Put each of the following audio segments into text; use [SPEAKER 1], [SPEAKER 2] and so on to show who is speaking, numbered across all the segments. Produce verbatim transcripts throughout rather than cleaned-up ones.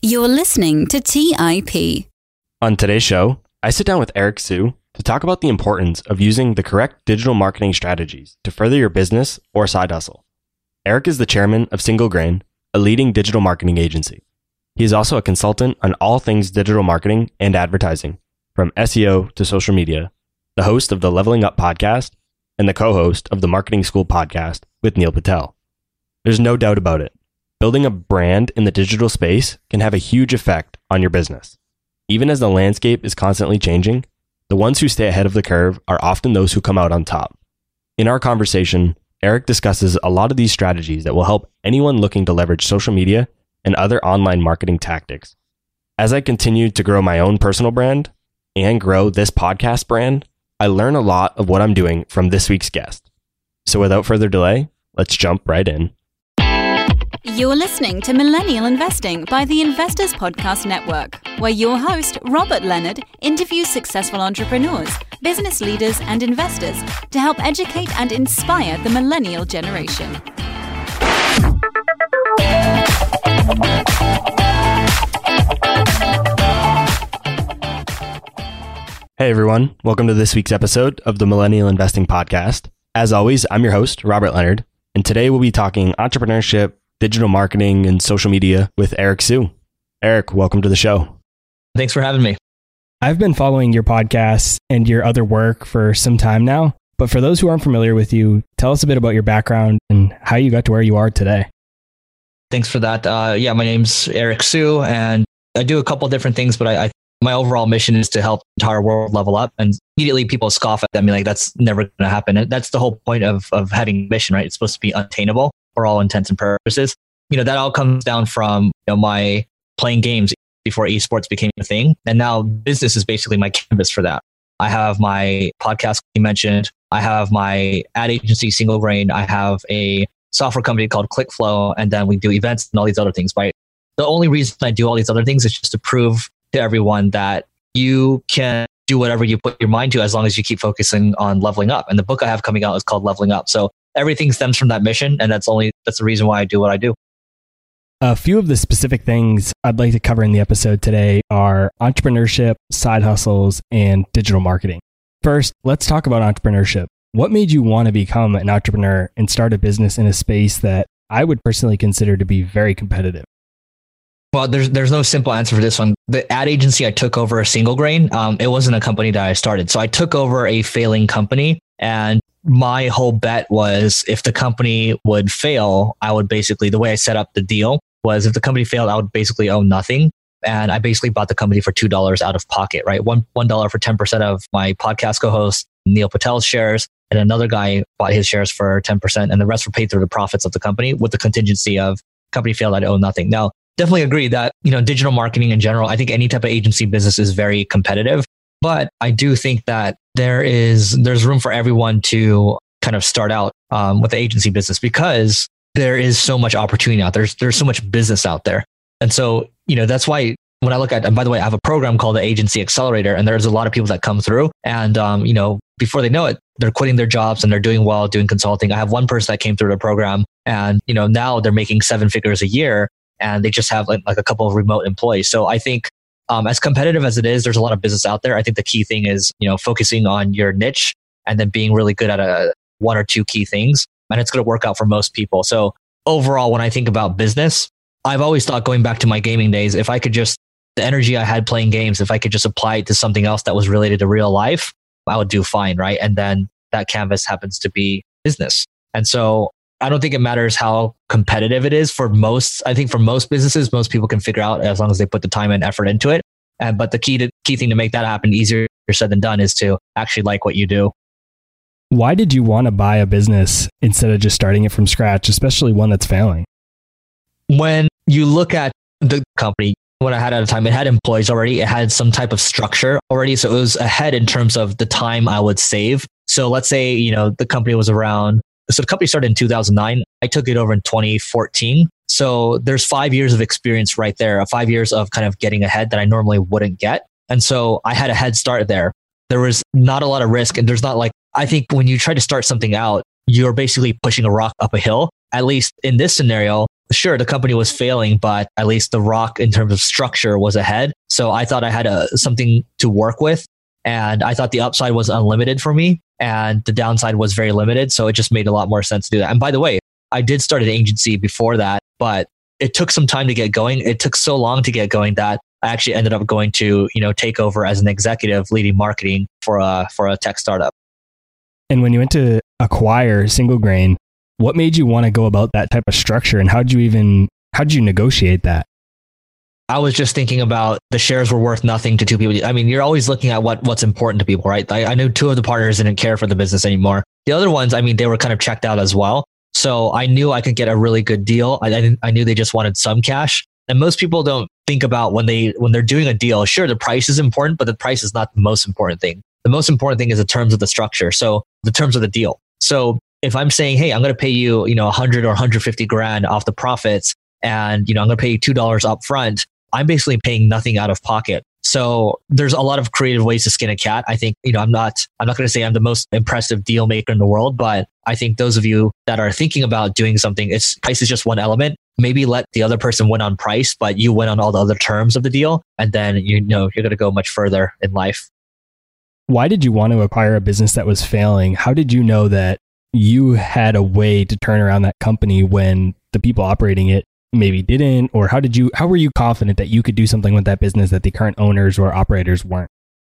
[SPEAKER 1] You're listening to T I P.
[SPEAKER 2] On today's show, I sit down with Eric Siu to talk about the importance of using the correct digital marketing strategies to further your business or side hustle. Eric is the chairman of Single Grain, a leading digital marketing agency. He is also a consultant on all things digital marketing and advertising, from S E O to social media, the host of the Leveling Up podcast, and the co-host of the Marketing School podcast with Neil Patel. There's no doubt about it. Building a brand in the digital space can have a huge effect on your business. Even as the landscape is constantly changing, the ones who stay ahead of the curve are often those who come out on top. In our conversation, Eric discusses a lot of these strategies that will help anyone looking to leverage social media and other online marketing tactics. As I continue to grow my own personal brand and grow this podcast brand, I learn a lot of what I'm doing from this week's guest. So without further delay, let's jump right in.
[SPEAKER 1] You're listening to Millennial Investing by the Investors Podcast Network, where your host, Robert Leonard, interviews successful entrepreneurs, business leaders, and investors to help educate and inspire the millennial generation.
[SPEAKER 2] Hey everyone, welcome to this week's episode of the Millennial Investing Podcast. As always, I'm your host, Robert Leonard, and today we'll be talking entrepreneurship, digital marketing, and social media with Eric Siu. Eric, welcome to the show.
[SPEAKER 3] Thanks for having me.
[SPEAKER 4] I've been following your podcast and your other work for some time now, but for those who aren't familiar with you, tell us a bit about your background and how you got to where you are today.
[SPEAKER 3] Thanks for that. Uh, yeah, my name's Eric Siu, and I do a couple different things, but I, I my overall mission is to help the entire world level up. And immediately people scoff at me like, that's never going to happen. And that's the whole point of of having a mission, right? It's supposed to be unattainable for all intents and purposes. You know, that all comes down from, you know, my playing games before esports became a thing. And now business is basically my canvas for that. I have my podcast you mentioned. I have my ad agency, Single Grain. I have a software company called ClickFlow. And then we do events and all these other things, right? The only reason I do all these other things is just to prove to everyone that you can do whatever you put your mind to as long as you keep focusing on leveling up. And the book I have coming out is called Leveling Up. So everything stems from that mission. And that's only, that's the reason why I do what I do.
[SPEAKER 4] A few of the specific things I'd like to cover in the episode today are entrepreneurship, side hustles, and digital marketing. First, let's talk about entrepreneurship. What made you want to become an entrepreneur and start a business in a space that I would personally consider to be very competitive?
[SPEAKER 3] Well, there's there's no simple answer for this one. The ad agency I took over, a Single Grain, um, it wasn't a company that I started. So I took over a failing company, and my whole bet was if the company would fail, I would basically, the way I set up the deal was if the company failed, I would basically own nothing. And I basically bought the company for two dollars out of pocket, right? One, one dollar for ten percent of my podcast co-host, Neil Patel's shares. And another guy bought his shares for ten percent. And the rest were paid through the profits of the company with the contingency of company failed, I'd own nothing. Now, definitely agree that, you know, digital marketing in general, I think any type of agency business is very competitive. But I do think that there is, there's room for everyone to kind of start out um, with the agency business because there is so much opportunity out there. There's, there's so much business out there. And so, you know, that's why when I look at, and by the way, I have a program called the Agency Accelerator, and there's a lot of people that come through and, um, you know, before they know it, they're quitting their jobs and they're doing well, doing consulting. I have one person that came through the program and, you know, now they're making seven figures a year and they just have like, like a couple of remote employees. So I think um, as competitive as it is, there's a lot of business out there. I think the key thing is, you know, focusing on your niche and then being really good at a one or two key things. And it's going to work out for most people. So overall, when I think about business, I've always thought going back to my gaming days, if I could just, the energy I had playing games, if I could just apply it to something else that was related to real life, I would do fine, right? And then that canvas happens to be business. And so I don't think it matters how competitive it is for most. I think for most businesses, most people can figure out as long as they put the time and effort into it. And, but the key to, key thing to make that happen easier said than done is to actually like what you do.
[SPEAKER 4] Why did you want to buy a business instead of just starting it from scratch, especially one that's failing?
[SPEAKER 3] When you look at the company, what I had at a time, it had employees already. It had some type of structure already. So it was ahead in terms of the time I would save. So let's say, you know, the company was around, so the company started in two thousand nine. I took it over in twenty fourteen. So there's five years of experience right there, five years of kind of getting ahead that I normally wouldn't get. And so I had a head start there. There was not a lot of risk. And there's not like, I think when you try to start something out, you're basically pushing a rock up a hill. At least in this scenario, sure, the company was failing, but at least the rock in terms of structure was ahead. So I thought I had a, something to work with. And I thought the upside was unlimited for me and the downside was very limited. So it just made a lot more sense to do that. And by the way, I did start an agency before that, but it took some time to get going. It took so long to get going that I actually ended up going to, you know, take over as an executive leading marketing for a, for a tech startup.
[SPEAKER 4] And when you went to acquire Single Grain, what made you want to go about that type of structure, and how did you even how did you negotiate that?
[SPEAKER 3] I was just thinking about the shares were worth nothing to two people. I mean, you're always looking at what what's important to people, right? I, I knew two of the partners didn't care for the business anymore. The other ones, I mean, they were kind of checked out as well. So I knew I could get a really good deal. I I, I knew they just wanted some cash. And most people don't think about when they when they're doing a deal. Sure, the price is important, but the price is not the most important thing. The most important thing is the terms of the structure. So the terms of the deal. So if I'm saying, hey, I'm going to pay you, you know, one hundred or one hundred fifty grand off the profits, and, you know, I'm going to pay you two dollars up front, I'm basically paying nothing out of pocket. So there's a lot of creative ways to skin a cat. I think, you know, I'm not, I'm not going to say I'm the most impressive deal maker in the world, but I think those of you that are thinking about doing something, it's price is just one element. Maybe let the other person win on price, but you win on all the other terms of the deal. And then, you know, you're going to go much further in life.
[SPEAKER 4] Why did you want to acquire a business that was failing? How did you know that you had a way to turn around that company when the people operating it maybe didn't? Or how did you, how were you confident that you could do something with that business that the current owners or operators weren't?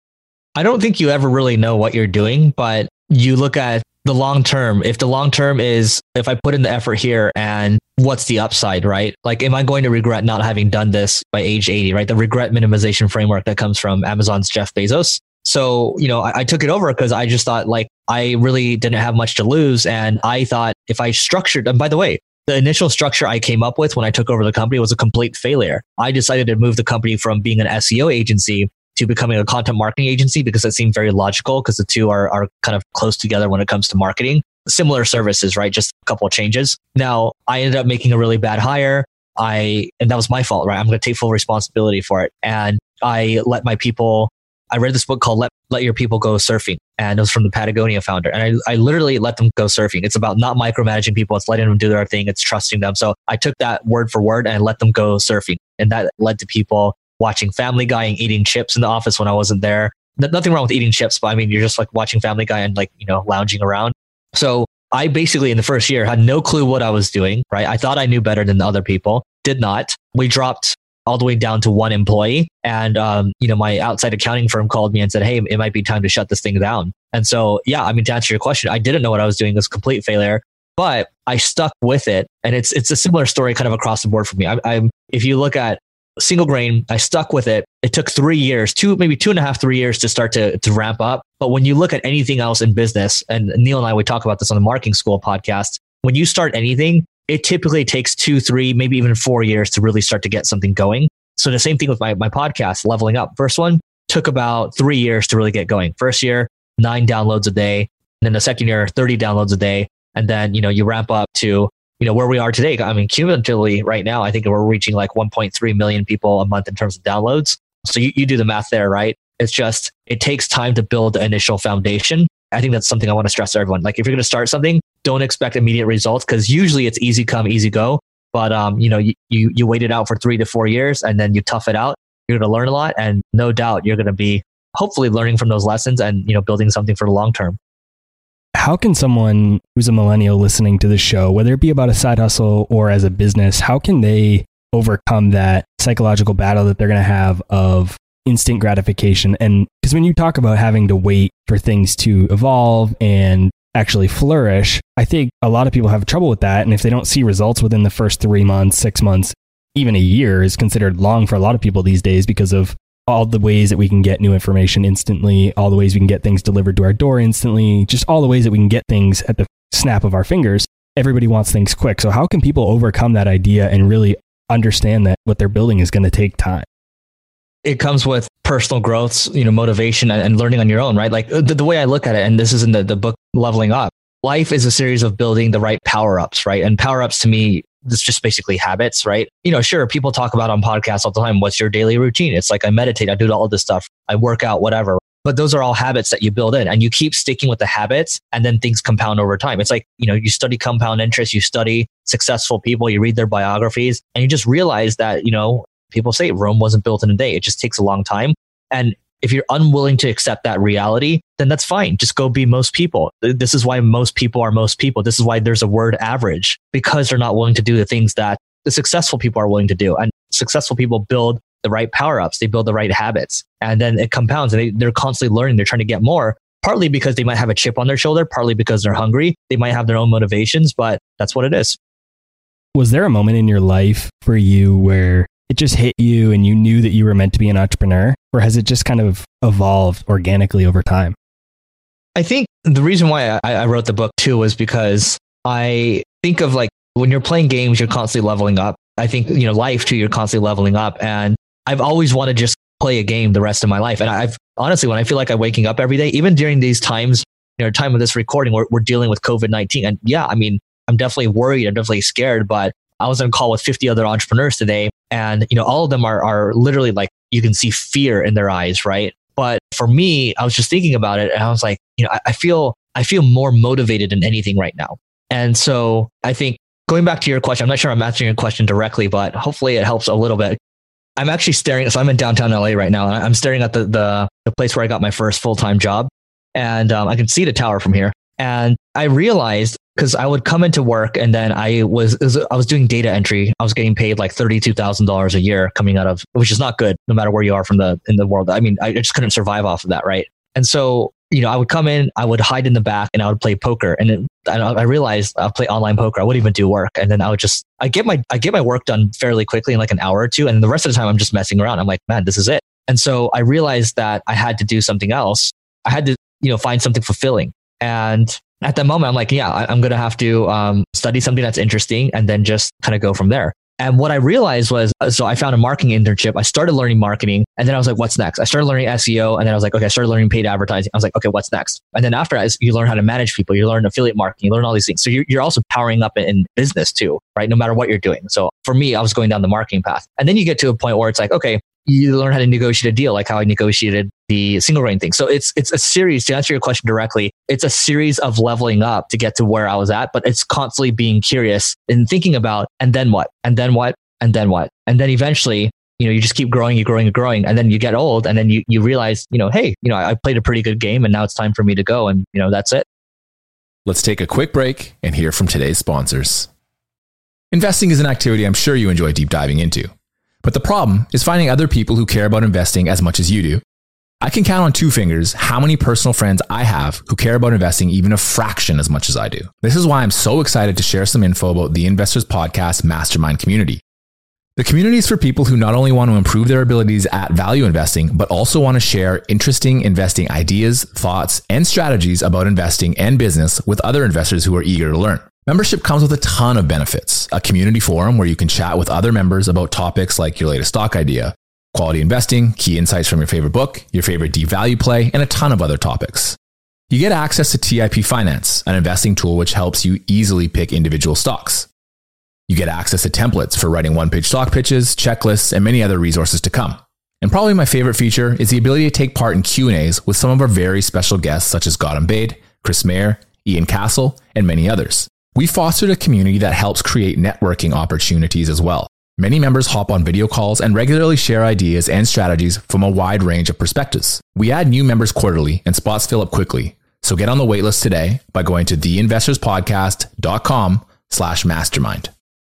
[SPEAKER 3] I don't think you ever really know what you're doing, but you look at the long term. If the long term is, if I put in the effort here and what's the upside, right? Like, am I going to regret not having done this by age eighty, right? The regret minimization framework that comes from Amazon's Jeff Bezos. So, you know, I, I took it over because I just thought, like, I really didn't have much to lose. And I thought if I structured, and by the way, the initial structure I came up with when I took over the company was a complete failure. I decided to move the company from being an S E O agency to becoming a content marketing agency because it seemed very logical, because the two are, are kind of close together when it comes to marketing. Similar services, right? Just a couple of changes. Now, I ended up making a really bad hire. I, and that was my fault, right? I'm going to take full responsibility for it. And I let my people, I read this book called Let, Let Your People Go Surfing. And it was from the Patagonia founder. And I, I literally let them go surfing. It's about not micromanaging people. It's letting them do their thing. It's trusting them. So I took that word for word and I let them go surfing. And that led to people watching Family Guy and eating chips in the office when I wasn't there. Nothing wrong with eating chips, but I mean, you're just like watching Family Guy and, like, you know, lounging around. So I basically in the first year had no clue what I was doing, right? I thought I knew better than the other people. Did not. We dropped all the way down to one employee. And, um, you know, my outside accounting firm called me and said, hey, it might be time to shut this thing down. And so, yeah, I mean, to answer your question, I didn't know what I was doing. It was a complete failure, but I stuck with it. And it's it's a similar story kind of across the board for me. I, I'm, if you look at Single Grain, I stuck with it. It took three years, two, maybe two and a half, three years to start to, to ramp up. But when you look at anything else in business, and Neil and I, we talk about this on the Marketing School podcast, when you start anything, it typically takes two, three, maybe even four years to really start to get something going. So the same thing with my, my podcast, Leveling Up. First one took about three years to really get going. First year, nine downloads a day. And then the second year, thirty downloads a day. And then, you know, you ramp up to, you know, where we are today. I mean, cumulatively right now, I think we're reaching like one point three million people a month in terms of downloads. So you, you do the math there, right? It's just, it takes time to build the initial foundation. I think that's something I want to stress to everyone. Like, if you're going to start something, don't expect immediate results, because usually it's easy come, easy go. But, um, you know, you, you, you wait it out for three to four years and then you tough it out. You're going to learn a lot, and no doubt you're going to be hopefully learning from those lessons and, you know, building something for the long term.
[SPEAKER 4] How can someone who's a millennial listening to the show, whether it be about a side hustle or as a business, how can they overcome that psychological battle that they're going to have of instant gratification? And because when you talk about having to wait for things to evolve and actually flourish, I think a lot of people have trouble with that. And if they don't see results within the first three months, six months, even a year is considered long for a lot of people these days because of all the ways that we can get new information instantly, all the ways we can get things delivered to our door instantly, just all the ways that we can get things at the snap of our fingers. Everybody wants things quick. So how can people overcome that idea and really understand that what they're building is going to take time?
[SPEAKER 3] It comes with personal growth, you know, motivation and, and learning on your own, right? Like the, the way I look at it, and this is in the, the book Leveling Up, life is a series of building the right power-ups, right? And power-ups to me, it's just basically habits, right? You know, sure, people talk about on podcasts all the time, what's your daily routine? It's like I meditate, I do all this stuff, I work out, whatever. But those are all habits that you build in, and you keep sticking with the habits, and then things compound over time. It's like, you know, you study compound interest, you study successful people, you read their biographies, and you just realize that, you know, people say Rome wasn't built in a day. It just takes a long time. And if you're unwilling to accept that reality, then that's fine. Just go be most people. This is why most people are most people. This is why there's a word average, because they're not willing to do the things that the successful people are willing to do. And successful people build the right power-ups. They build the right habits. And then it compounds, and they, they're constantly learning. They're trying to get more, partly because they might have a chip on their shoulder, partly because they're hungry. They might have their own motivations, but that's what it is.
[SPEAKER 4] Was there a moment in your life for you where it just hit you and you knew that you were meant to be an entrepreneur? Or has it just kind of evolved organically over time?
[SPEAKER 3] I think the reason why I, I wrote the book too was because I think of like when you're playing games, you're constantly leveling up. I think, you know, life too, you're constantly leveling up. And I've always wanted to just play a game the rest of my life. And I've honestly, when I feel like I'm waking up every day, even during these times, you know, time of this recording, we're, we're dealing with COVID nineteen. And yeah, I mean, I'm definitely worried. I'm definitely scared, but I was on a call with fifty other entrepreneurs today. And, you know, all of them are, are literally like, you can see fear in their eyes, right? But for me, I was just thinking about it and I was like, you know, I, I feel, I feel more motivated than anything right now. And so I think going back to your question, I'm not sure I'm answering your question directly, but hopefully it helps a little bit. I'm actually staring, so I'm in downtown L A right now, and I'm staring at the, the, the place where I got my first full-time job. And um, I can see the tower from here. And I realized, because I would come into work and then I was, I was doing data entry. I was getting paid like thirty-two thousand dollars a year coming out of, which is not good, no matter where you are from the, in the world. I mean, I just couldn't survive off of that. Right. And so, you know, I would come in, I would hide in the back and I would play poker. And it, I realized I'll play online poker. I wouldn't even do work. And then I would just, I get my, I get my work done fairly quickly in like an hour or two. And the rest of the time I'm just messing around. I'm like, man, this is it. And so I realized that I had to do something else. I had to, you know, find something fulfilling. And at that moment, I'm like, yeah, I, I'm going to have to um, study something that's interesting and then just kind of go from there. And what I realized was, so I found a marketing internship. I started learning marketing and then I was like, what's next? I started learning S E O and then I was like, okay, I started learning paid advertising. I was like, okay, what's next? And then after that, you learn how to manage people, you learn affiliate marketing, you learn all these things. So you're, you're also powering up in business too, right? No matter what you're doing. So for me, I was going down the marketing path. And then you get to a point where it's like, okay, you learn how to negotiate a deal, like how I negotiated the single grain thing. So it's it's a series, to answer your question directly, it's a series of leveling up to get to where I was at, but it's constantly being curious and thinking about, and then what? And then what? And then what? And then eventually, you know, you just keep growing, you're growing, you're growing, and then you get old and then you, you realize, you know, hey, you know, I played a pretty good game and now it's time for me to go. And, you know, that's it.
[SPEAKER 5] Let's take a quick break and hear from today's sponsors. Investing is an activity I'm sure you enjoy deep diving into. But the problem is finding other people who care about investing as much as you do. I can count on two fingers how many personal friends I have who care about investing even a fraction as much as I do. This is why I'm so excited to share some info about the Investors Podcast Mastermind community. The community is for people who not only want to improve their abilities at value investing, but also want to share interesting investing ideas, thoughts, and strategies about investing and business with other investors who are eager to learn. Membership comes with a ton of benefits. A community forum where you can chat with other members about topics like your latest stock idea, quality investing, key insights from your favorite book, your favorite deep value play, and a ton of other topics. You get access to T I P Finance, an investing tool which helps you easily pick individual stocks. You get access to templates for writing one-page stock pitches, checklists, and many other resources to come. And probably my favorite feature is the ability to take part in Q and A's with some of our very special guests such as Gautam Baid, Chris Mayer, Ian Castle, and many others. We fostered a community that helps create networking opportunities as well. Many members hop on video calls and regularly share ideas and strategies from a wide range of perspectives. We add new members quarterly and spots fill up quickly. So get on the waitlist today by going to theinvestorspodcast.com slash mastermind.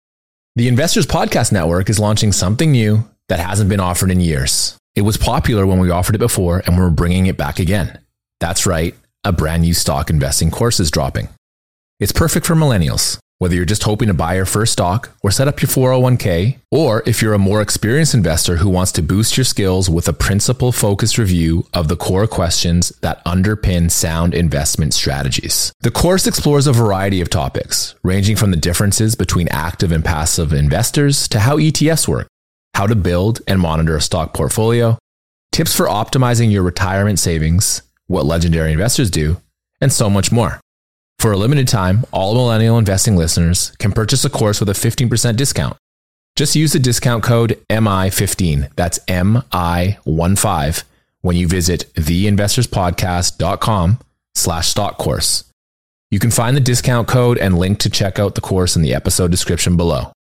[SPEAKER 5] The Investors Podcast Network is launching something new that hasn't been offered in years. It was popular when we offered it before and we're bringing it back again. That's right, a brand new stock investing course is dropping. It's perfect for millennials, whether you're just hoping to buy your first stock or set up your four oh one k, or if you're a more experienced investor who wants to boost your skills with a principle-focused review of the core questions that underpin sound investment strategies. The course explores a variety of topics, ranging from the differences between active and passive investors to how E T Fs work, how to build and monitor a stock portfolio, tips for optimizing your retirement savings, what legendary investors do, and so much more. For a limited time, all Millennial Investing listeners can purchase a course with a fifteen percent discount. Just use the discount code M I fifteen, that's M I fifteen, when you visit theinvestorspodcast.com slash stock course. You can find the discount code and link to check out the course in the episode description below.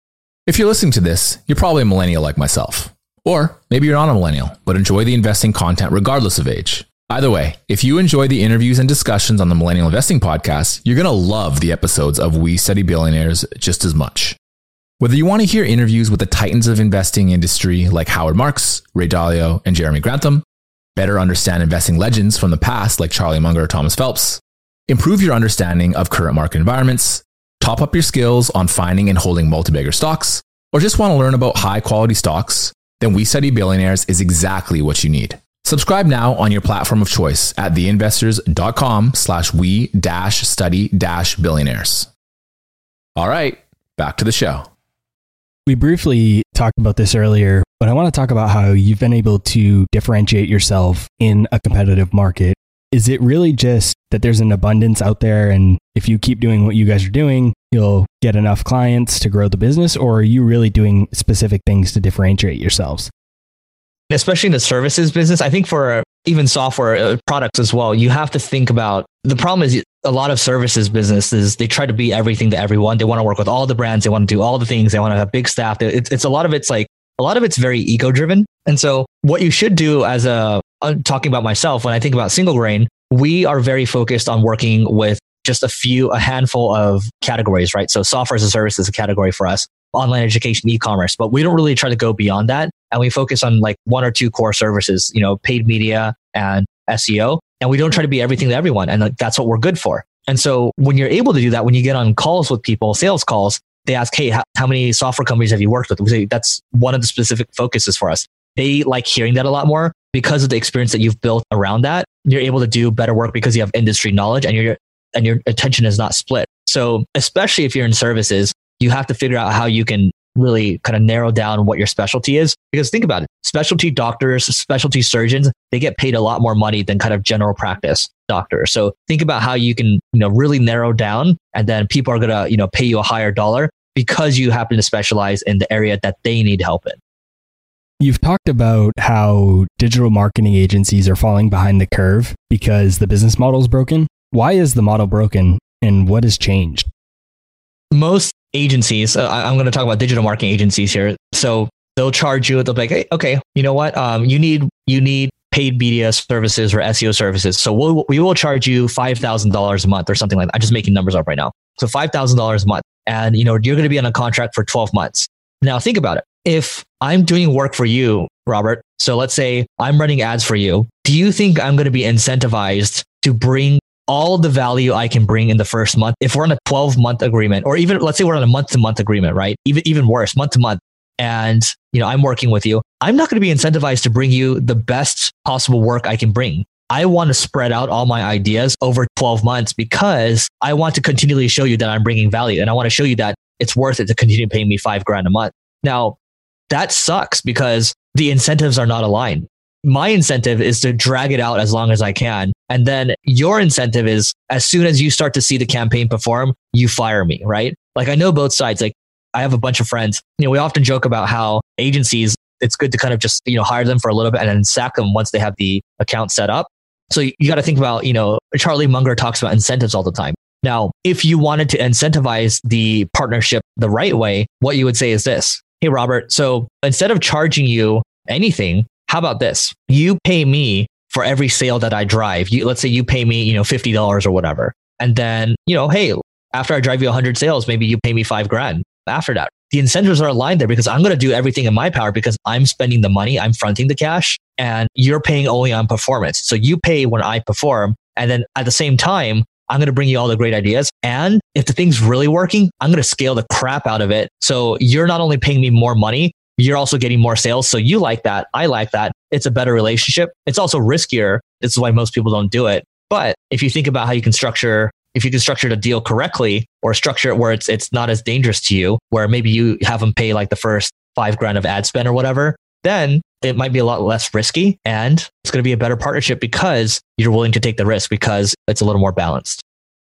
[SPEAKER 5] If you're listening to this, you're probably a millennial like myself. Or maybe you're not a millennial, but enjoy the investing content regardless of age. Either way, if you enjoy the interviews and discussions on the Millennial Investing Podcast, you're going to love the episodes of We Study Billionaires just as much. Whether you want to hear interviews with the titans of investing industry like Howard Marks, Ray Dalio, and Jeremy Grantham, better understand investing legends from the past like Charlie Munger or Thomas Phelps, improve your understanding of current market environments, top up your skills on finding and holding multi-bagger stocks, or just want to learn about high-quality stocks, then We Study Billionaires is exactly what you need. Subscribe now on your platform of choice at theinvestors.com slash we dash study dash billionaires. All right, back to the show.
[SPEAKER 4] We briefly talked about this earlier, but I want to talk about how you've been able to differentiate yourself in a competitive market. Is it really just that there's an abundance out there, and if you keep doing what you guys are doing, you'll get enough clients to grow the business, or are you really doing specific things to differentiate yourselves?
[SPEAKER 3] Especially in the services business, I think for even software uh, products as well, you have to think about, the problem is a lot of services businesses, they try to be everything to everyone. They want to work with all the brands. They want to do all the things. They want to have big staff. It's, it's a lot of it's like, a lot of it's very ego driven. And so what you should do as a, I'm talking about myself, when I think about Single Grain, we are very focused on working with just a few, a handful of categories, right? So software as a service is a category for us, online education, e-commerce, but we don't really try to go beyond that. And we focus on like one or two core services, you know, paid media and S E O. And we don't try to be everything to everyone. And like, that's what we're good for. And so when you're able to do that, when you get on calls with people, sales calls, they ask, hey, how, how many software companies have you worked with? We say, that's one of the specific focuses for us. They like hearing that a lot more because of the experience that you've built around that. You're able to do better work because you have industry knowledge and your and your attention is not split. So especially if you're in services, you have to figure out how you can really kind of narrow down what your specialty is. Because think about it, specialty doctors, specialty surgeons, they get paid a lot more money than kind of general practice doctors. So think about how you can, you know, really narrow down, and then people are going to, you know, pay you a higher dollar because you happen to specialize in the area that they need help in.
[SPEAKER 4] You've talked about how digital marketing agencies are falling behind the curve because the business model is broken. Why is the model broken, and what has changed?
[SPEAKER 3] Most agencies, uh, I'm going to talk about digital marketing agencies here. So they'll charge you, they'll be like, hey, okay, you know what? Um, you need you need paid media services or S E O services. So we'll, we will charge you five thousand dollars a month or something like that. I'm just making numbers up right now. So five thousand dollars a month. And you know, you're going to be on a contract for twelve months. Now think about it. If I'm doing work for you, Robert, so let's say I'm running ads for you, do you think I'm going to be incentivized to bring all the value I can bring in the first month? If we're on a twelve month agreement, or even let's say we're on a month to month agreement, right? Even, even worse, month to month. And, you know, I'm working with you. I'm not going to be incentivized to bring you the best possible work I can bring. I want to spread out all my ideas over twelve months because I want to continually show you that I'm bringing value. And I want to show you that it's worth it to continue paying me five grand a month. Now, that sucks because the incentives are not aligned. My incentive is to drag it out as long as I can. And then your incentive is as soon as you start to see the campaign perform, you fire me, right? Like I know both sides. Like I have a bunch of friends, you know, we often joke about how agencies, it's good to kind of just, you know, hire them for a little bit and then sack them once they have the account set up. So you, you got to think about, you know, Charlie Munger talks about incentives all the time. Now, if you wanted to incentivize the partnership the right way, what you would say is this. Hey, Robert, so instead of charging you anything, how about this? You pay me for every sale that I drive. You, let's say you pay me, you know, fifty dollars or whatever. And then, you know, hey, after I drive you one hundred sales, maybe you pay me five grand after that. The incentives are aligned there because I'm going to do everything in my power because I'm spending the money, I'm fronting the cash, and you're paying only on performance. So you pay when I perform. And then at the same time, I'm going to bring you all the great ideas. And if the thing's really working, I'm going to scale the crap out of it. So you're not only paying me more money, you're also getting more sales. So you like that. I like that. It's a better relationship. It's also riskier. This is why most people don't do it. But if you think about how you can structure, if you can structure the deal correctly or structure it where it's it's not as dangerous to you, where maybe you have them pay like the first five grand of ad spend or whatever, then it might be a lot less risky and it's going to be a better partnership because you're willing to take the risk because it's a little more balanced.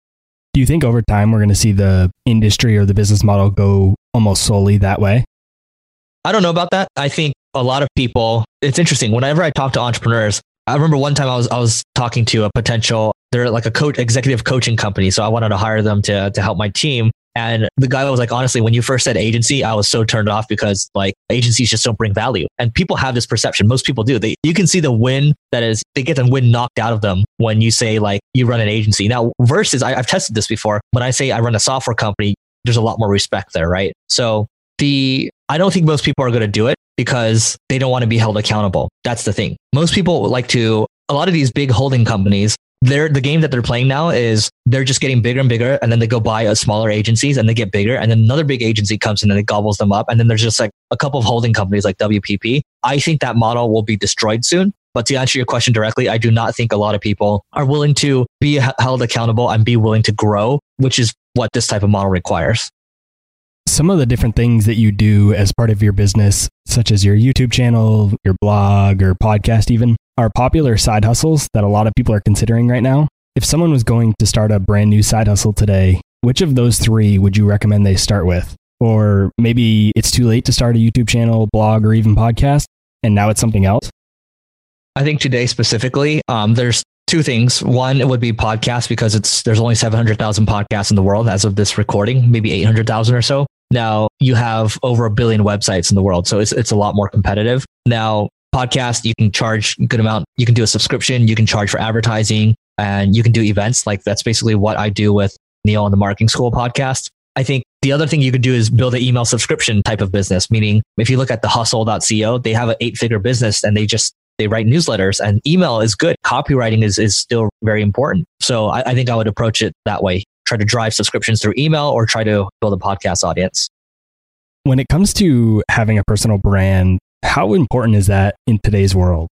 [SPEAKER 4] Do you think over time we're going to see the industry or the business model go almost solely that way?
[SPEAKER 3] I don't know about that. I think a lot of people, it's interesting. Whenever I talk to entrepreneurs, I remember one time I was I was talking to a potential, they're like a coach, executive coaching company. So I wanted to hire them to to help my team. And the guy was like, honestly, when you first said agency, I was so turned off because like agencies just don't bring value. And people have this perception. Most people do. They, you can see the win that is, they get the win knocked out of them when you say like you run an agency. Now versus, I, I've tested this before. When I say I run a software company, there's a lot more respect there, right? So the, I don't think most people are going to do it because they don't want to be held accountable. That's the thing. Most people like to, a lot of these big holding companies, they're the game that they're playing now is they're just getting bigger and bigger. And then they go buy a smaller agencies and they get bigger. And then another big agency comes in and it gobbles them up. And then there's just like a couple of holding companies like W P P. I think that model will be destroyed soon. But to answer your question directly, I do not think a lot of people are willing to be held accountable and be willing to grow, which is what this type of model requires.
[SPEAKER 4] Some of the different things that you do as part of your business, such as your YouTube channel, your blog, or podcast even, are popular side hustles that a lot of people are considering right now. If someone was going to start a brand new side hustle today, which of those three would you recommend they start with? Or maybe it's too late to start a YouTube channel, blog, or even podcast, and now it's something else?
[SPEAKER 3] I think today specifically, um, there's two things. One, it would be podcasts because it's there's only seven hundred thousand podcasts in the world as of this recording, maybe eight hundred thousand or so. Now you have over a billion websites in the world, so it's it's a lot more competitive. Now, podcast, you can charge a good amount. You can do a subscription, you can charge for advertising, and you can do events. Like that's basically what I do with Neil on the Marketing School podcast. I think the other thing you could do is build an email subscription type of business, meaning if you look at the hustle dot co, they have an eight figure business and they just, they write newsletters and email is good. Copywriting is, is still very important. So I, I think I would approach it that way. Try to drive subscriptions through email or try to build a podcast audience.
[SPEAKER 4] When it comes to having a personal brand, how important is that in today's world?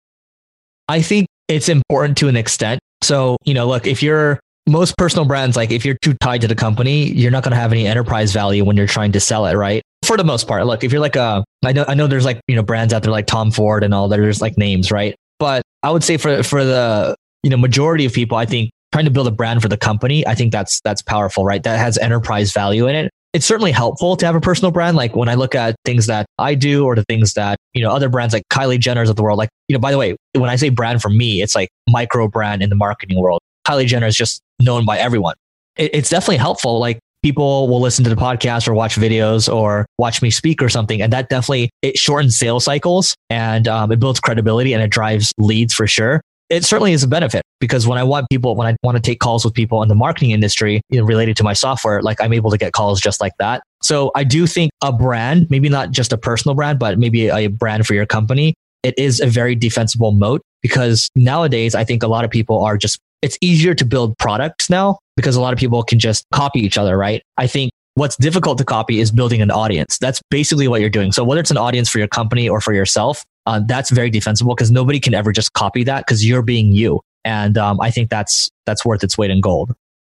[SPEAKER 3] I think it's important to an extent. So, you know, look, if you're most personal brands, like if you're too tied to the company, you're not going to have any enterprise value when you're trying to sell it, right? For the most part, look, if you're like a, I know, I know there's like, you know, brands out there like Tom Ford and all that, there's like names, right? But I would say for, for the, you know, majority of people, I think trying to build a brand for the company, I think that's, that's powerful, right? That has enterprise value in it. It's certainly helpful to have a personal brand. Like when I look at things that I do or the things that, you know, other brands like Kylie Jenner's of the world, like, you know, by the way, when I say brand for me, it's like micro brand in the marketing world. Kylie Jenner is just known by everyone. It, it's definitely helpful. Like people will listen to the podcast or watch videos or watch me speak or something. And that definitely, it shortens sales cycles and um, it builds credibility and it drives leads for sure. It certainly is a benefit because when I want people, when I want to take calls with people in the marketing industry, you know, related to my software, like I'm able to get calls just like that. So I do think a brand, maybe not just a personal brand, but maybe a brand for your company, it is a very defensible moat because nowadays I think a lot of people are just, it's easier to build products now because a lot of people can just copy each other, right? I think what's difficult to copy is building an audience. That's basically what you're doing. So whether it's an audience for your company or for yourself, Uh, that's very defensible because nobody can ever just copy that because you're being you. And um, I think that's that's worth its weight in gold.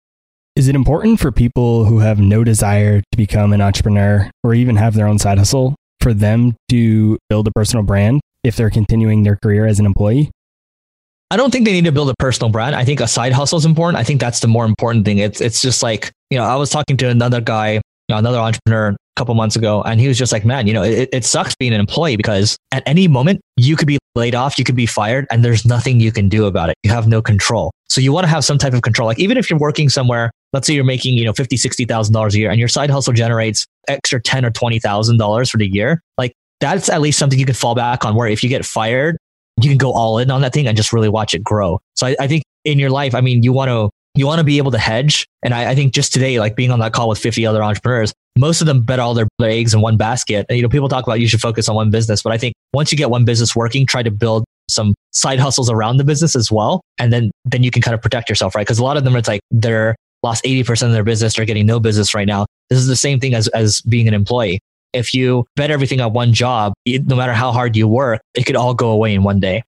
[SPEAKER 4] Is it important for people who have no desire to become an entrepreneur or even have their own side hustle for them to build a personal brand if they're continuing their career as an employee?
[SPEAKER 3] I don't think they need to build a personal brand. I think a side hustle is important. I think that's the more important thing. It's it's just like, you know, I was talking to another guy, you know, another entrepreneur a couple months ago, and he was just like, man, you know, it, it sucks being an employee because at any moment you could be laid off, you could be fired, and there's nothing you can do about it. You have no control. So you want to have some type of control. Like even if you're working somewhere, let's say you're making, you know, fifty, sixty thousand dollars a year and your side hustle generates extra ten or twenty thousand dollars for the year. Like that's at least something you can fall back on where if you get fired, you can go all in on that thing and just really watch it grow. So I, I think in your life, I mean, you want to, you want to be able to hedge. And I, I think just today, like being on that call with fifty other entrepreneurs, most of them bet all their, their eggs in one basket. And, you know, people talk about you should focus on one business, but I think once you get one business working, try to build some side hustles around the business as well. And then, then you can kind of protect yourself, right? Because a lot of them, it's like they're lost eighty percent of their business. They're getting no business right now. This is the same thing as, as being an employee. If you bet everything on one job, no matter how hard you work, it could all go away in one day.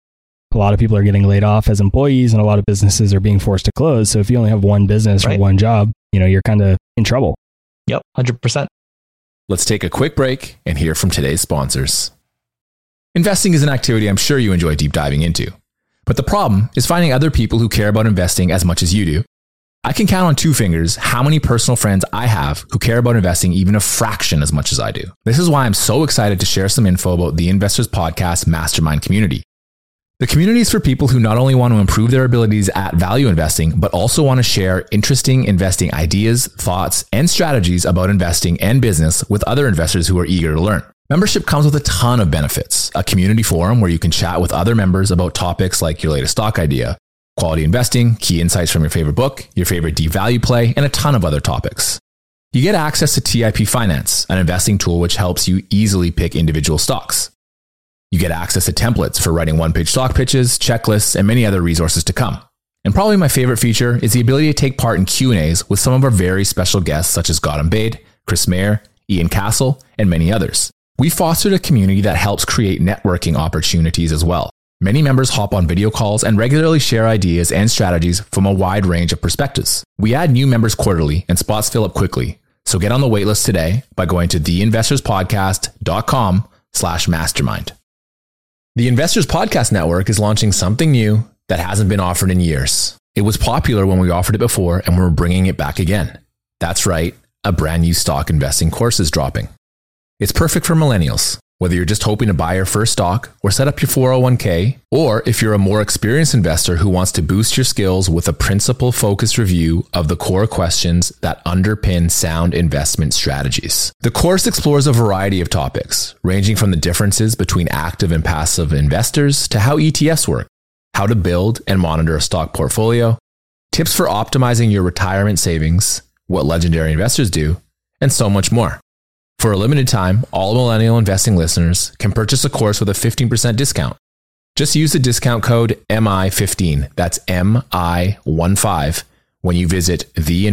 [SPEAKER 4] A lot of people are getting laid off as employees and a lot of businesses are being forced to close. So if you only have one business
[SPEAKER 3] right.
[SPEAKER 4] or one job, you know, you're kind of in trouble.
[SPEAKER 3] Yep, one hundred percent.
[SPEAKER 5] Let's take a quick break and hear from today's sponsors. Investing is an activity I'm sure you enjoy deep diving into. But the problem is finding other people who care about investing as much as you do. I can count on two fingers how many personal friends I have who care about investing even a fraction as much as I do. This is why I'm so excited to share some info about the Investors Podcast Mastermind community. The community is for people who not only want to improve their abilities at value investing, but also want to share interesting investing ideas, thoughts, and strategies about investing and business with other investors who are eager to learn. Membership comes with a ton of benefits. A community forum where you can chat with other members about topics like your latest stock idea, quality investing, key insights from your favorite book, your favorite deep value play, and a ton of other topics. You get access to T I P Finance, an investing tool which helps you easily pick individual stocks. You get access to templates for writing one-page stock pitches, checklists, and many other resources to come. And probably my favorite feature is the ability to take part in Q and A's with some of our very special guests such as Gautam Baid, Chris Mayer, Ian Castle, and many others. We fostered a community that helps create networking opportunities as well. Many members hop on video calls and regularly share ideas and strategies from a wide range of perspectives. We add new members quarterly and spots fill up quickly. So get on the waitlist today by going to theinvestorspodcast.com slash mastermind. The Investors Podcast Network is launching something new that hasn't been offered in years. It was popular when we offered it before and we're bringing it back again. That's right, a brand new stock investing course is dropping. It's perfect for millennials. Whether you're just hoping to buy your first stock or set up your four oh one k, or if you're a more experienced investor who wants to boost your skills with a principle-focused review of the core questions that underpin sound investment strategies. The course explores a variety of topics, ranging from the differences between active and passive investors to how E T Fs work, how to build and monitor a stock portfolio, tips for optimizing your retirement savings, what legendary investors do, and so much more. For a limited time, all Millennial Investing listeners can purchase a course with a fifteen percent discount. Just use the discount code M I fifteen, that's M I fifteen, when you visit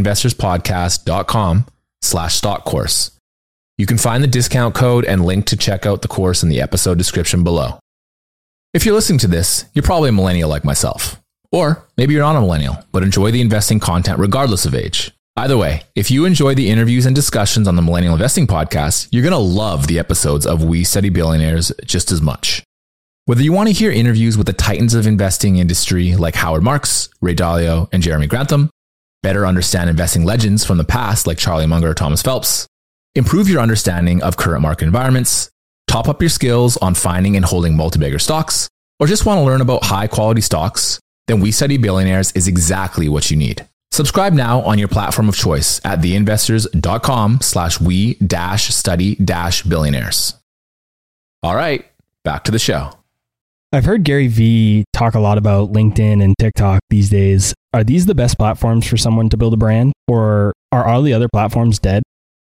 [SPEAKER 5] theinvestorspodcast.com slash stock course. You can find the discount code and link to check out the course in the episode description below. If you're listening to this, you're probably a millennial like myself. Or maybe you're not a millennial, but enjoy the investing content regardless of age. Either way, if you enjoy the interviews and discussions on the Millennial Investing Podcast, you're going to love the episodes of We Study Billionaires just as much. Whether you want to hear interviews with the titans of investing industry like Howard Marks, Ray Dalio, and Jeremy Grantham, better understand investing legends from the past like Charlie Munger or Thomas Phelps, improve your understanding of current market environments, top up your skills on finding and holding multi-bagger stocks, or just want to learn about high-quality stocks, then We Study Billionaires is exactly what you need. Subscribe now on your platform of choice at theinvestors.com slash we dash study dash billionaires. All right, back to the show.
[SPEAKER 4] I've heard Gary Vee talk a lot about LinkedIn and TikTok these days. Are these the best platforms for someone to build a brand, or are all the other platforms dead?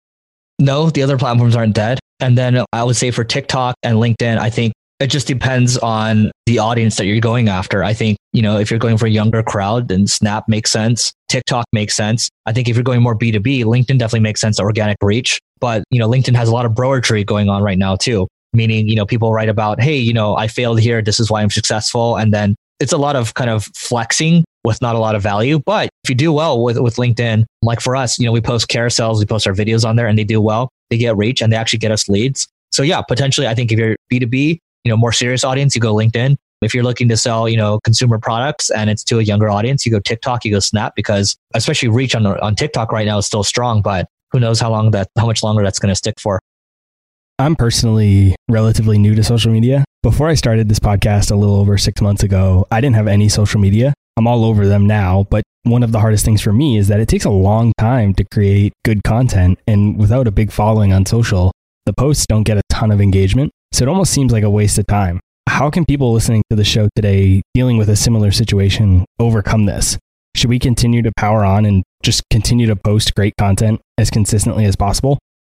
[SPEAKER 3] No, the other platforms aren't dead. And then I would say for TikTok and LinkedIn, I think it just depends on the audience that you're going after. I think, you know, if you're going for a younger crowd, then Snap makes sense. TikTok makes sense. I think if you're going more B two B, LinkedIn definitely makes sense, organic reach. But, you know, LinkedIn has a lot of broertree going on right now too. Meaning, you know, people write about, hey, you know, I failed here. This is why I'm successful. And then it's a lot of kind of flexing with not a lot of value. But if you do well with, with LinkedIn, like for us, you know, we post carousels, we post our videos on there and they do well. They get reach and they actually get us leads. So yeah, potentially, I think if you're B two B, you know, more serious audience, you go LinkedIn. If you're looking to sell, you know, consumer products and it's to a younger audience, you go TikTok, you go Snap, because especially reach on on TikTok right now is still strong, but who knows how long that, how much longer that's going to stick for.
[SPEAKER 4] I'm personally relatively new to social media. Before I started this podcast a little over six months ago, I didn't have any social media. I'm all over them now, but one of the hardest things for me is that it takes a long time to create good content. And without a big following on social, the posts don't get a ton of engagement. So it almost seems like a waste of time. How can people listening to the show today dealing with a similar situation overcome this? Should we continue to power on and just continue to post great content as consistently as possible?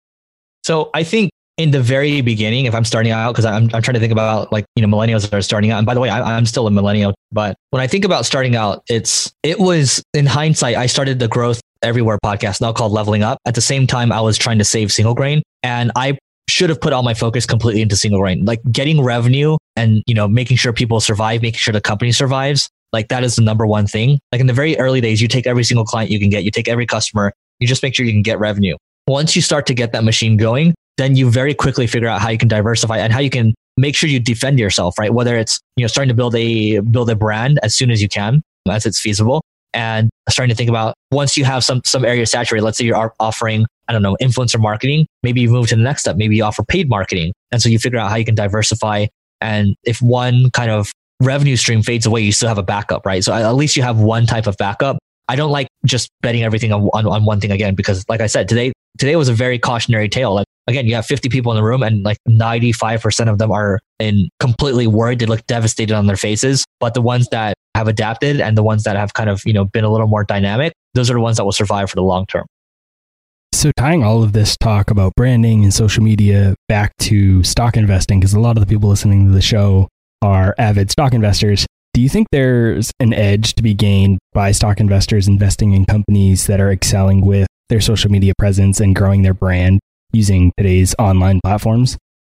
[SPEAKER 3] So I think in the very beginning, if I'm starting out, because I'm, I'm trying to think about like, you know, millennials that are starting out. And by the way, I, I'm still a millennial, but when I think about starting out, it's, it was in hindsight, I started the Growth Everywhere podcast, now called Leveling Up. At the same time, I was trying to save Single Grain, and I should have put all my focus completely into Single Grain, like getting revenue and, you know, making sure people survive, making sure the company survives. Like that is the number one thing. Like in the very early days, you take every single client you can get, you take every customer, you just make sure you can get revenue. Once you start to get that machine going, then you very quickly figure out how you can diversify and how you can make sure you defend yourself, right? Whether it's, you know, starting to build a, build a brand as soon as you can, as it's feasible. and starting to think about once you have some some area saturated, let's say you're offering, I don't know, influencer marketing, maybe you move to the next step, maybe you offer paid marketing. And so you figure out how you can diversify. And if one kind of revenue stream fades away, you still have a backup, right? So at least you have one type of backup. I don't like just betting everything on, on, on one thing again, because like I said, today, today was a very cautionary tale. Like, again, you have fifty people in the room and like ninety-five percent of them are in completely worried. They look devastated on their faces. But the ones that have adapted and the ones that have kind of, you know, been a little more dynamic, those are the ones that will survive for the long term.
[SPEAKER 4] So tying all of this talk about branding and social media back to stock investing, because a lot of the people listening to the show are avid stock investors. Do you think there's an edge to be gained by stock investors investing in companies that are excelling with their social media presence and growing their brand using today's online platforms?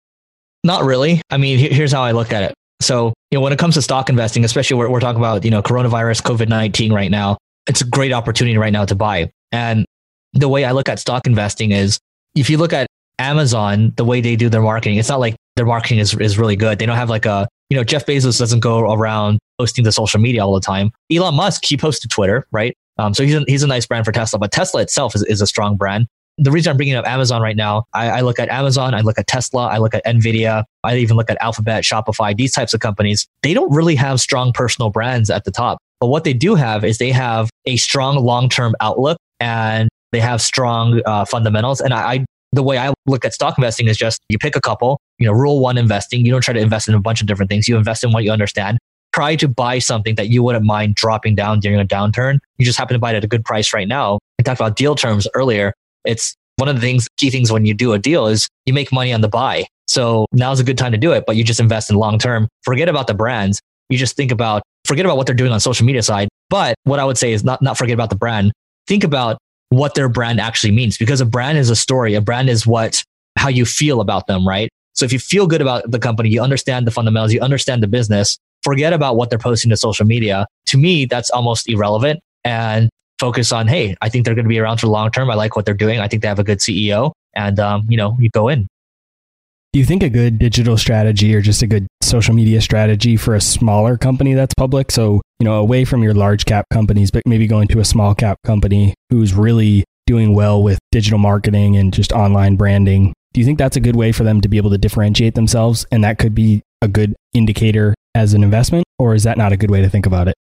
[SPEAKER 3] Not really. I mean, here's how I look at it. So, you know, when it comes to stock investing, especially we're, we're talking about, you know, coronavirus, COVID nineteen right now, it's a great opportunity right now to buy. And the way I look at stock investing is, if you look at Amazon, the way they do their marketing, it's not like their marketing is, is really good. They don't have like a, you know, Jeff Bezos doesn't go around posting to social media all the time. Elon Musk, he posts to Twitter, right? Um, so he's a, he's a nice brand for Tesla, but Tesla itself is, is a strong brand. The reason I'm bringing up Amazon right now, I, I look at Amazon, I look at Tesla, I look at NVIDIA, I even look at Alphabet, Shopify, these types of companies. They don't really have strong personal brands at the top. But what they do have is they have a strong long-term outlook and they have strong uh, fundamentals. And I, I the way I look at stock investing is just you pick a couple, you know, rule one investing. You don't try to invest in a bunch of different things. You invest in what you understand. Try to buy something that you wouldn't mind dropping down during a downturn. You just happen to buy it at a good price right now. I talked about deal terms earlier. It's one of the things, key things when you do a deal is you make money on the buy. So now's a good time to do it, but you just invest in long term. Forget about the brands. You just think about, forget about what they're doing on social media side. But what I would say is not, not forget about the brand. Think about what their brand actually means, because a brand is a story. A brand is what, how you feel about them, right? So if you feel good about the company, you understand the fundamentals, you understand the business, forget about what they're posting to social media. To me, that's almost irrelevant, and focus on, hey, I think they're going to be around for the long term. I like what they're doing. I think they have a good C E O, and um, you know, you go in.
[SPEAKER 4] Do you think a good digital strategy or just a good social media strategy for a smaller company that's public? So, you know, away from your large cap companies, but maybe going to a small cap company who's really doing well with digital marketing and just online branding. Do you think that's a good way for them to be able to differentiate themselves? And that could be a good indicator as an investment, or is that not a good way to think about it?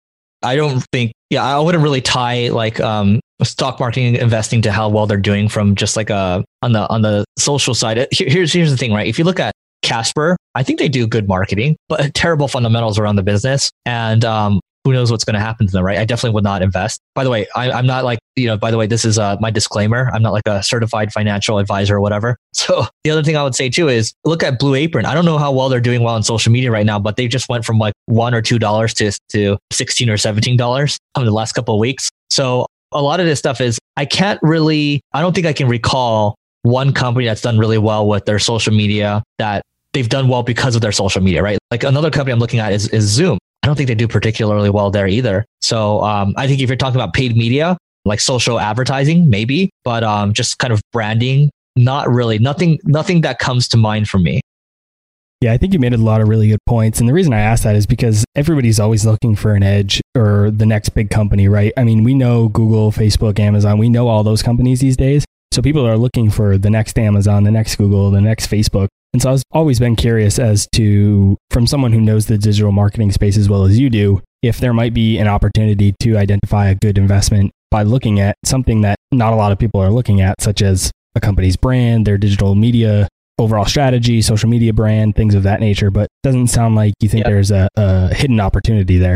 [SPEAKER 3] I don't think, yeah, I wouldn't really tie like um, stock marketing investing to how well they're doing from just like a, on the, on the social side. Here's, here's the thing, right? If you look at Casper, I think they do good marketing, but terrible fundamentals around the business. And um, who knows what's going to happen to them, right? I definitely would not invest. By the way, I, I'm not like, you know, by the way, this is uh, my disclaimer. I'm not like a certified financial advisor or whatever. So the other thing I would say too is look at Blue Apron. I don't know how well they're doing well on social media right now, but they just went from like one or two dollars to to sixteen or seventeen dollars in the last couple of weeks. So a lot of this stuff is I can't really. I don't think I can recall one company that's done really well with their social media that they've done well because of their social media, right? Like another company I'm looking at is is Zoom. I don't think they do particularly well there either. So um, I think if you're talking about paid media, like social advertising, maybe, but um, just kind of branding, not really. Nothing, nothing that comes to mind for me.
[SPEAKER 4] Yeah, I think you made a lot of really good points. And the reason I asked that is because everybody's always looking for an edge or the next big company, right? I mean, we know Google, Facebook, Amazon, we know all those companies these days. So people are looking for the next Amazon, the next Google, the next Facebook. And so I've always been curious as to, from someone who knows the digital marketing space as well as you do, if there might be an opportunity to identify a good investment by looking at something that not a lot of people are looking at, such as a company's brand, their digital media, overall strategy, social media brand, things of that nature. But it doesn't sound like you think yep. there's a, a hidden opportunity there.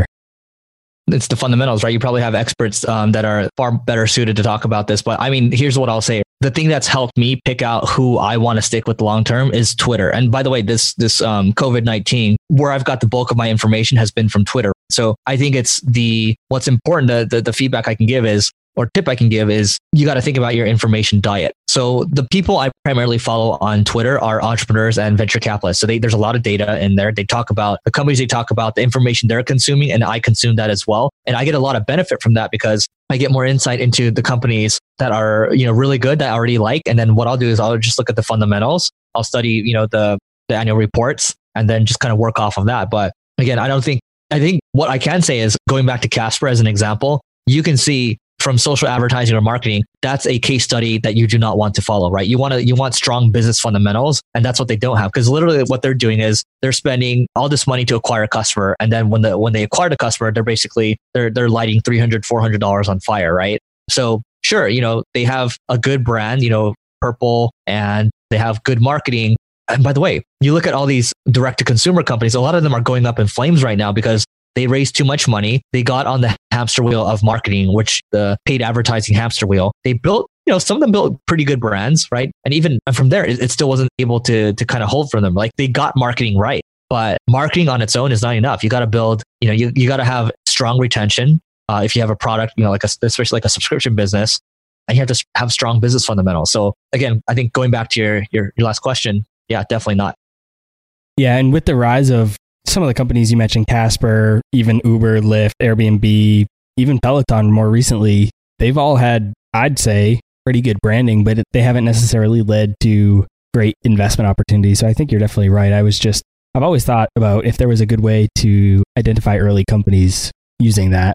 [SPEAKER 3] It's the fundamentals, right? You probably have experts um, that are far better suited to talk about this. But I mean, here's what I'll say. The thing that's helped me pick out who I want to stick with long term is Twitter. And by the way, this this um, COVID nineteen, where I've got the bulk of my information has been from Twitter. So I think it's the what's important. The, the the feedback I can give is, or tip I can give is, you got to think about your information diet. So the people I primarily follow on Twitter are entrepreneurs and venture capitalists. So they, there's a lot of data in there. They talk about the companies they talk about, the information they're consuming, and I consume that as well. And I get a lot of benefit from that because I get more insight into the companies that are, you know, really good that I already like. And then what I'll do is I'll just look at the fundamentals. I'll study, you know, the, the annual reports and then just kind of work off of that. But again, I don't think I think what I can say is, going back to Casper as an example, you can see from social advertising or marketing, that's a case study that you do not want to follow, right? You want to, you want strong business fundamentals, and that's what they don't have. Because literally what they're doing is they're spending all this money to acquire a customer. And then when the, when they acquire the customer, they're basically, they're, they're lighting three hundred dollars, four hundred dollars on fire, right? So sure, you know, they have a good brand, you know, Purple, and they have good marketing. And by the way, you look at all these direct to consumer companies, a lot of them are going up in flames right now because they raised too much money. They got on the hamster wheel of marketing, which the paid advertising hamster wheel. They built, you know, some of them built pretty good brands, right? And even and from there, it, it still wasn't able to to kind of hold for them. Like, they got marketing right, but marketing on its own is not enough. You got to build, you know, you, you got to have strong retention. Uh, if you have a product, you know, like a, especially like a subscription business, and you have to have strong business fundamentals. So again, I think going back to your your, your last question, yeah, definitely not.
[SPEAKER 4] Yeah, and with the rise of some of the companies you mentioned, Casper, even Uber, Lyft, Airbnb, even Peloton more recently, they've all had, I'd say, pretty good branding, but they haven't necessarily led to great investment opportunities. So I think you're definitely right. I was just, I've always thought about if there was a good way to identify early companies using that.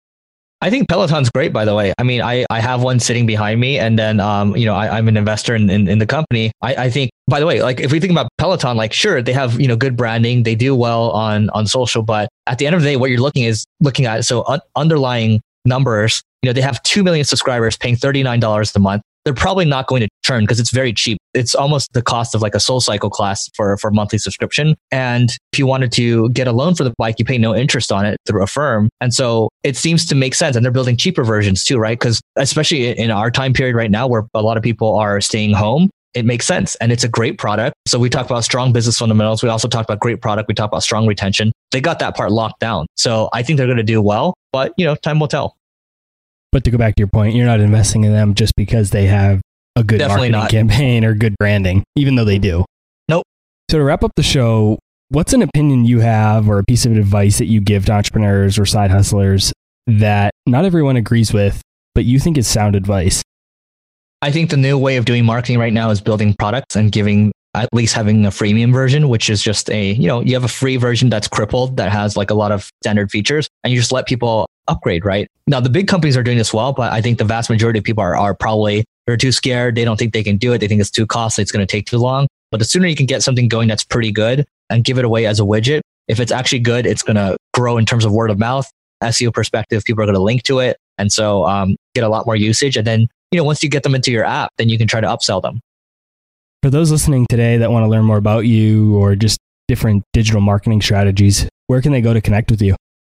[SPEAKER 3] I think Peloton's great, by the way. I mean, I, I have one sitting behind me, and then, um, you know, I, I'm an investor in, in, in the company. I, I think, by the way, like if we think about Peloton, like sure, they have, you know, good branding. They do well on, on social, but at the end of the day, what you're looking is looking at, so un- underlying numbers, you know, they have two million subscribers paying thirty-nine dollars a month. They're probably not going to churn because it's very cheap. It's almost the cost of like a SoulCycle class for, for monthly subscription. And if you wanted to get a loan for the bike, you pay no interest on it through Affirm. And so it seems to make sense. And they're building cheaper versions too, right? Because especially in our time period right now, where a lot of people are staying home, it makes sense. And it's a great product. So we talked about strong business fundamentals. We also talked about great product. We talked about strong retention. They got that part locked down. So I think they're going to do well, but you know, time will tell.
[SPEAKER 4] But to go back to your point, you're not investing in them just because they have a good
[SPEAKER 3] Definitely
[SPEAKER 4] marketing
[SPEAKER 3] not.
[SPEAKER 4] campaign or good branding, even though they do.
[SPEAKER 3] Nope.
[SPEAKER 4] So to wrap up the show, what's an opinion you have or a piece of advice that you give to entrepreneurs or side hustlers that not everyone agrees with, but you think is sound advice?
[SPEAKER 3] I think the new way of doing marketing right now is building products and giving, at least having a freemium version, which is just a, you know, you have a free version that's crippled that has like a lot of standard features, and you just let people upgrade, right? Now, the big companies are doing this well, but I think the vast majority of people are, are probably, they're too scared. They don't think they can do it. They think it's too costly. It's going to take too long. But the sooner you can get something going that's pretty good and give it away as a widget, if it's actually good, it's going to grow in terms of word of mouth, S E O perspective. People are going to link to it. And so um, get a lot more usage. And then, you know, once you get them into your app, then you can try to upsell them.
[SPEAKER 4] For those listening today that want to learn more about you or just different digital marketing strategies, where can they go to connect with you?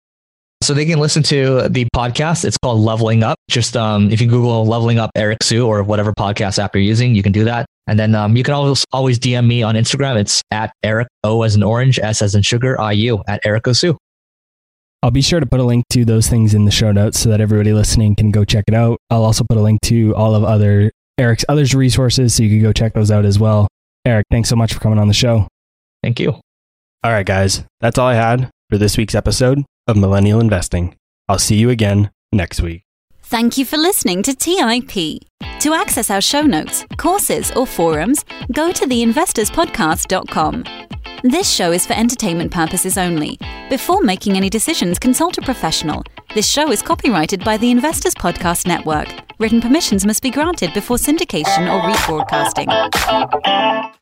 [SPEAKER 3] So they can listen to the podcast. It's called Leveling Up. Just um, if you Google Leveling Up Eric Siu or whatever podcast app you're using, you can do that. And then um, you can always always D M me on Instagram. It's at Eric O as in orange, S as in sugar, I U at Eric O Siu.
[SPEAKER 4] I'll be sure to put a link to those things in the show notes so that everybody listening can go check it out. I'll also put a link to all of other Eric's other resources so you can go check those out as well. Eric, thanks so much for coming on the show.
[SPEAKER 3] Thank you.
[SPEAKER 2] All right, guys, that's all I had for this week's episode of Millennial Investing. I'll see you again next week.
[SPEAKER 1] Thank you for listening to T I P. To access our show notes, courses, or forums, go to the investors podcast dot com. This show is for entertainment purposes only. Before making any decisions, consult a professional. This show is copyrighted by the Investors Podcast Network. Written permissions must be granted before syndication or rebroadcasting.